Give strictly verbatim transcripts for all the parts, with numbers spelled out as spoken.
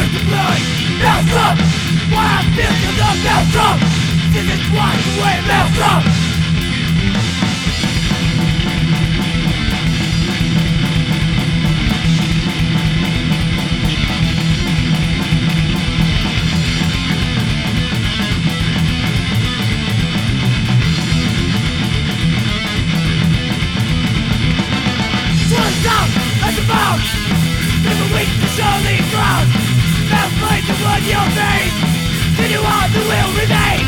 burn the blood. Maelstrom, what I feel to the maelstrom. This is what's the way maelstrom. Down at the mouth, never weak to surely drown. Mouth flame to run your veins, then you are the will remain.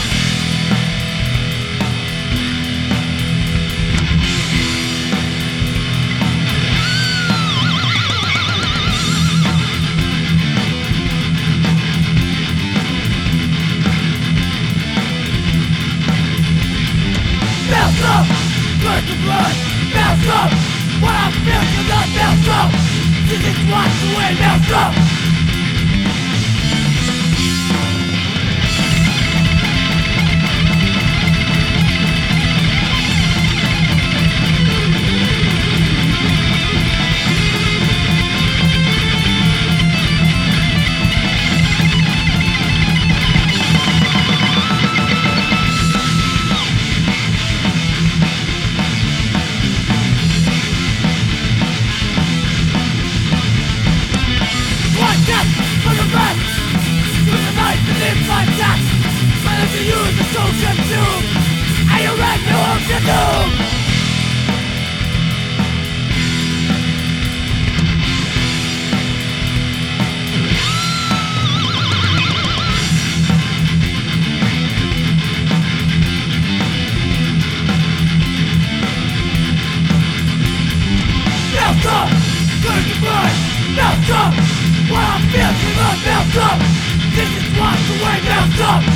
Maelstrom, burn the blood. Maelstrom, what I feel to the maelstrom. This is what's the way maelstrom. To use the social tube, and you read no hope to doom. Maelstrom, burn the blood. Maelstrom, what I feel to the maelstrom. This is what's the way maelstrom.